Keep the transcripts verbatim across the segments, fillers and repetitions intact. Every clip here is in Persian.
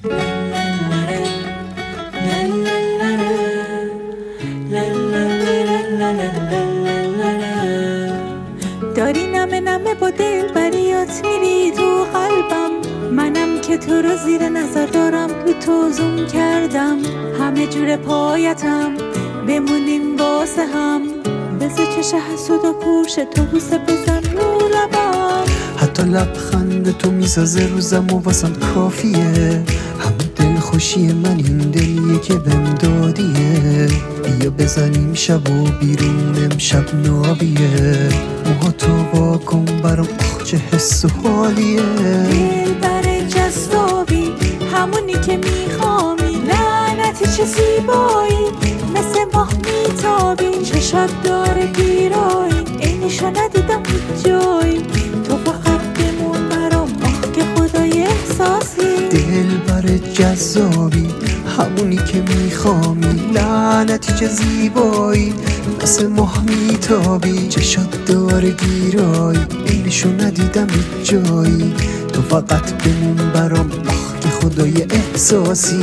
داری نمه نمه با دل بریات میری تو قلبم، منم که تو رو زیر نظر دارم، رو تو زوم کردم، همه جور پایتم، بمونیم واسه هم، بذار چش حسود و کوش تو بوسه بزن رو لبم. حتی لبخند تو میسازه روزم و واسم کافیه، همه دل خوشی من این دلیه که بهم دادیه. بیا بزنیم شب و بیرون امشب نابیه، موها تو واکن برام آخ چه حس و حالیه. دل بر جذابی همونی که میخوامی، لعنتی چه زیبایی مثل ماه میتابی، چشات داره گیرایی اینشو ندیدم هیچ جایی، تو فقط بمون برام آخ که خدای احساسی. دل بر جذابی همونی که میخوامی، لعنتی چه زیبایی مثل ماه میتابی، چشات داره گیرایی اینشو ندیدم هیچ جایی، تو فقط بمون برام آخ که خدای احساسی.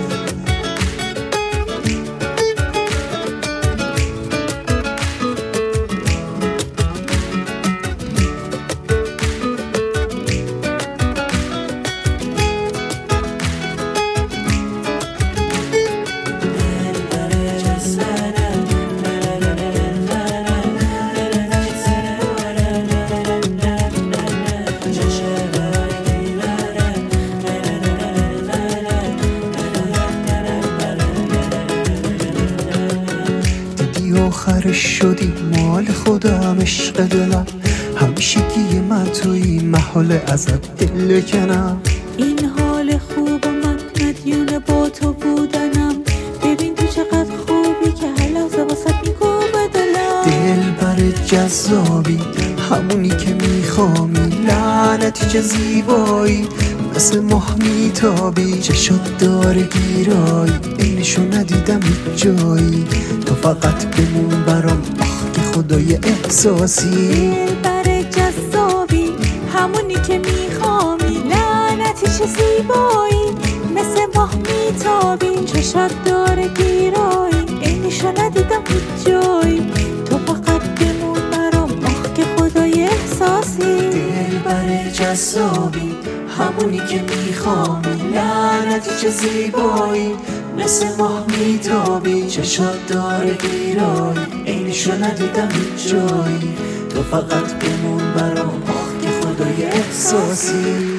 آخرش شدی مال خودم عشق دلم، همیشگی من توی محال ازت دل کنم. این حال خوب من مدیون با تو بودنم، ببین تو چقدر خوبی که هر لحظه واسه میگوه دلم. دل بر جذابی همونی که میخوامی، لعنتی چه زیبایی مثل ماه میتابی، چشات داره گیرایی اینشو ندیدم هیچ جایی، تو فقط بمون برام آخ که خدای احساسی. دل بر جذابی همونی که میخوامی، لعنتی چه زیبایی مثل ماه میتابی، چشات داره گیرایی اینشو ندیدم هیچ جایی، تو فقط بمون برام آخ که خدای احساسی. دل بر جذابی همونی که میخوامی، لعنتی چه زیبایی مثل ماه میتابی، چشات داره گیرایی اینشو ندیدم هیچ جایی، تو فقط بمون برام آخ که خدای احساسی.